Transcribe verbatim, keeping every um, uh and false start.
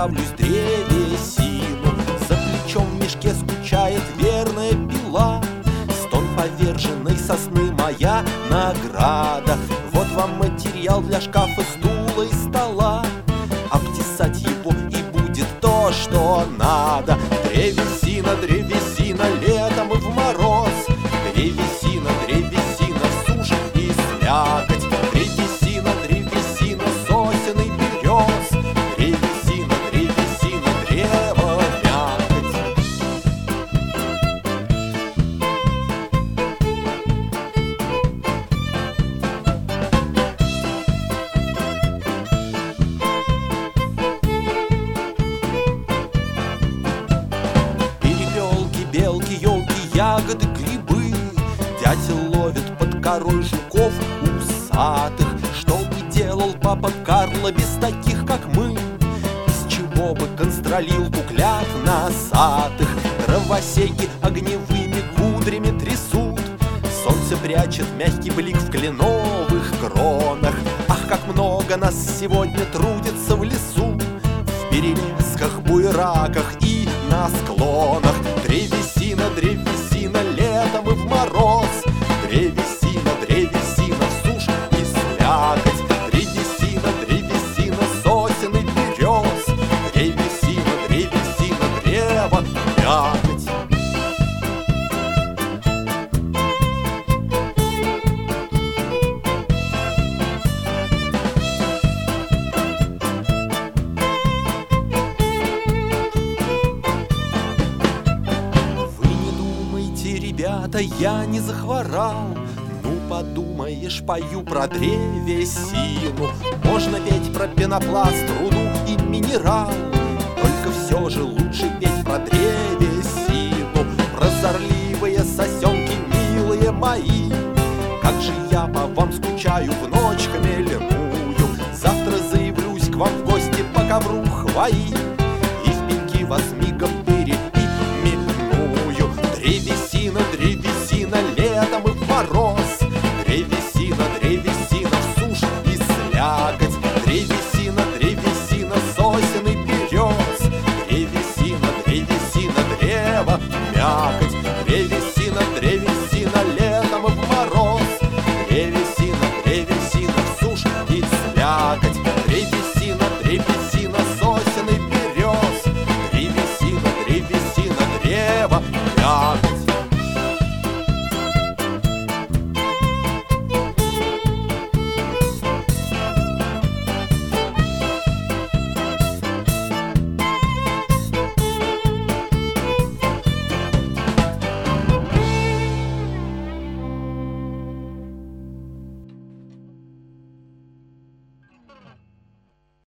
нравлюсь древесину. За плечом в мешке скучает верная пила. Стон поверженной сосны — моя награда. Вот вам материал для шкафа, стула и стола. Обтесать его и будет то, что надо. Древесина, древесина, летом и в мороз. Древесина, древесина, в сушь и слякоть. Древесина, древесина, сосен и берез. Древесина, древесина, древо, мякоть. Перепелки, белки, елки, ягоды, грибы. Дятел ловит под корой жуков усатых. Что бы делал папа Карло без таких, как мы? Из чего бы констролил буклят носатых? Дровосеки огневыми кудрями трясут. Солнце прячет мягкий блик в кленовых кронах. Ах, как много нас сегодня трудится в лесу, в перелесках, буераках и на склонах. Древесина, древесина, летом и в мороз. Древесина, древесина, в сушь и слякоть. Древесина, древесина, сосен и берез. Древесина, древесина, древо, мякоть. Ребята, я не захворал. Ну, подумаешь, пою про древесину. Можно петь про пенопласт, руду и минерал. Только все же лучше петь про древесину. Прозорливые сосенки, милые мои, как же я по вам скучаю в ночь хмельную. Завтра заявлюсь к вам в гости по ковру хвои, и в пеньки вас мигом